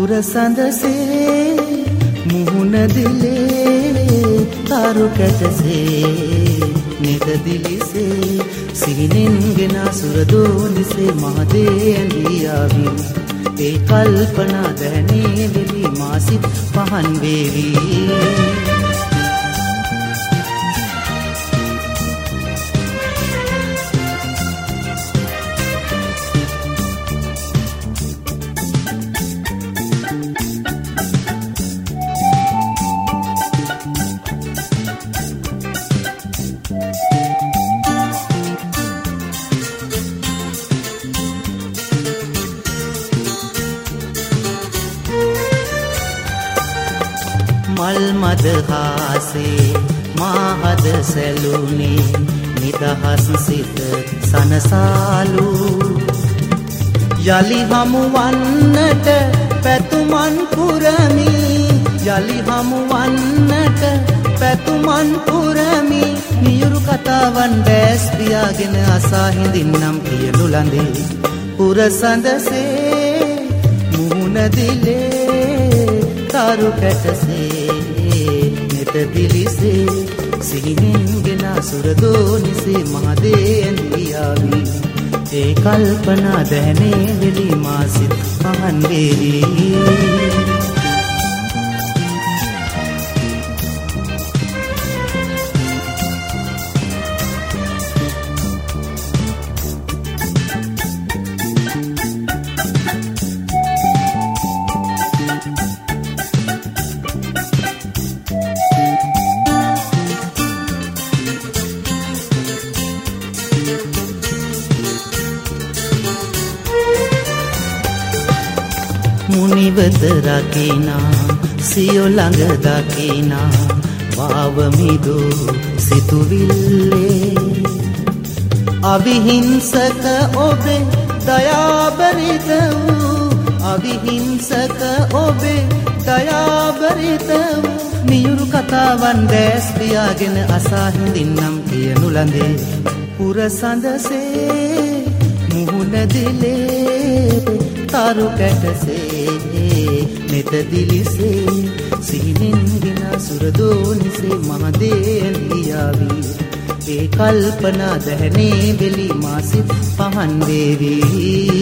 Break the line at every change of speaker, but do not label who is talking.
පුරසඳසේ මුහුණ දිලේ තරු කැටසේ නෙත දිලිසේ සිහිනෙන් ගෙන සුරදෝනිසේ මහදේ ඇඳී ආවි ඒ කල්පනා දැනේ වෙලි මාසිත් පහන් වේවි මල් මද හාසේ මාහද සැලුනේ නිදහස් සිත සනසාලු යලි හමුවන්නට පැතුමන් පුරමි යලි හමුවන්නට පැතුමන් පුරමි නියුරු කතාවන් දැස් පියාගෙන අසා හිඳින්නම් කියනු ලඳේ පුරසඳසේ මුහුණ දිලේ තරු කැටසේ නෙත දිලිසේ සිහිනෙන් ගෙන සුරදෝනිසේ මහදේ ඇඳී ආවි ඒ කල්පනා දැනේ වෙලි මාසිත් පහන් වේවි මුනිවත රකිනා සියෝ ළඟ දකිනා වාවමිදු සිතුවිල්ලේ අවිහිංසක ඔබේ දයාබරිත වූ අවිහිංසක ඔබේ දයාබරිත වූ නියුරු කතාවන් දැස් පියාගෙන අසා හිඳින්නම් කියනු ලඳේ පුරසඳසේ මුහුණ දිලේ තරු කැටසේ නෙත දිලිසේ සිහිනෙන් ගෙන සුරදෝනිසේ මහදේ ඇඳී ආවි ඒ කල්පනා දැනේ වෙලි මාසිත් පහන් වේවි